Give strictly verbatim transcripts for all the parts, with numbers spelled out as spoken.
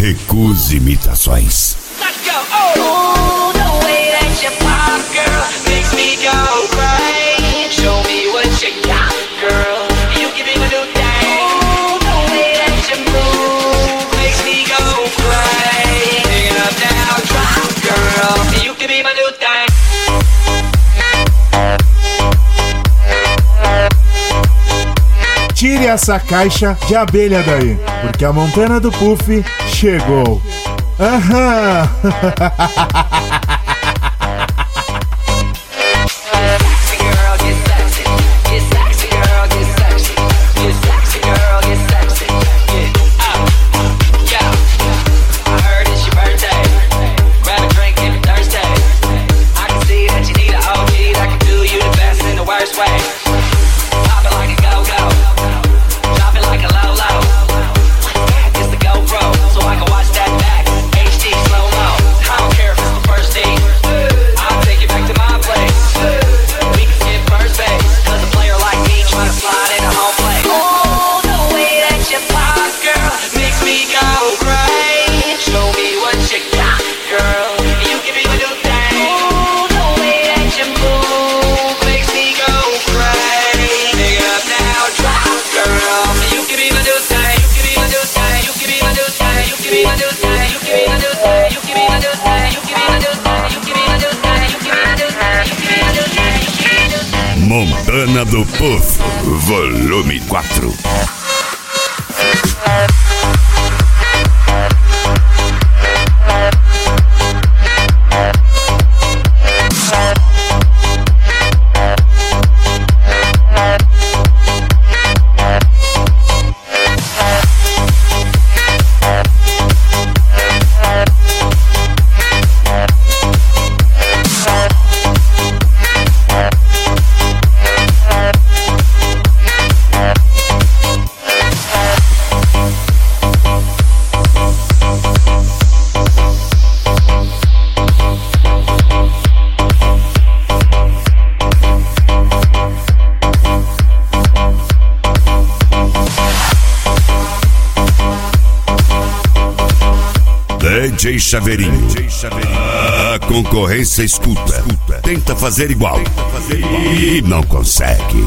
Recuse imitações. Let's go. Oh, the way that you pop, girl, makes me go crazy. Show me what you got, girl. You give me my new thing. Oh, the way that you move makes me go crazy. Pick it up now, drop, girl. You give me my new thing. Tire essa caixa de abelha daí, porque a Montana do Puff chegou. Aham! Montana do Puff, volume quatro. D J Chaveirinho, a concorrência escuta, tenta fazer igual e não consegue.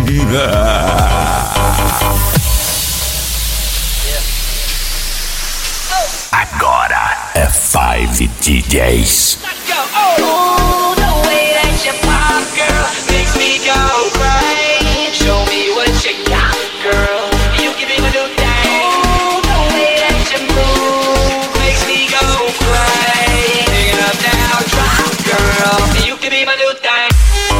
Agora é Five D Js. Oh, the way that you pop, girl, makes me go crazy. Show me what you got, girl. You give me my new thing. Oh, the way that you move makes me go crazy. Pick it up now, drop, girl. You give me my new thing.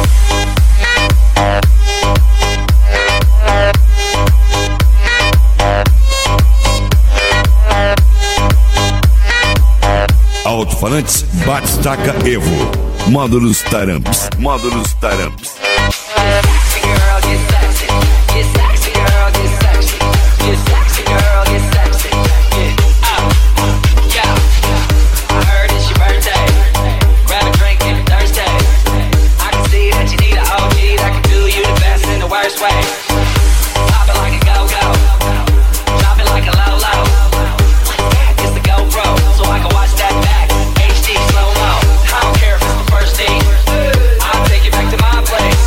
Alto-falantes, bate-staca Evo. Módulos Taramps. Módulos Taramps. Place.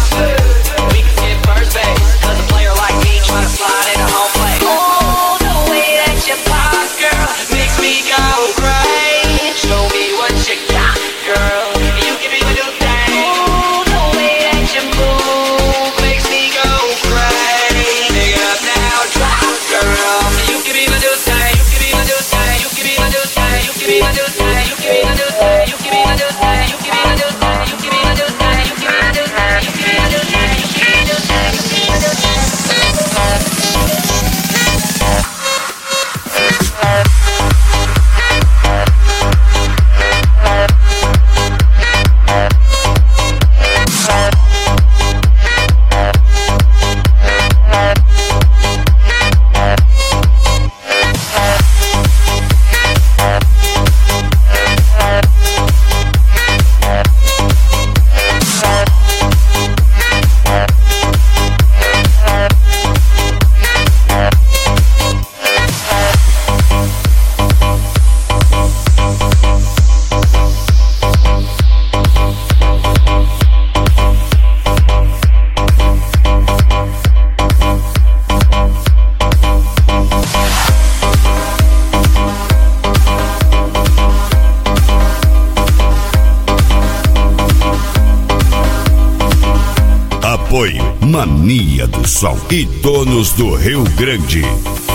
Apoio Mania do Som e Donos do Rio Grande.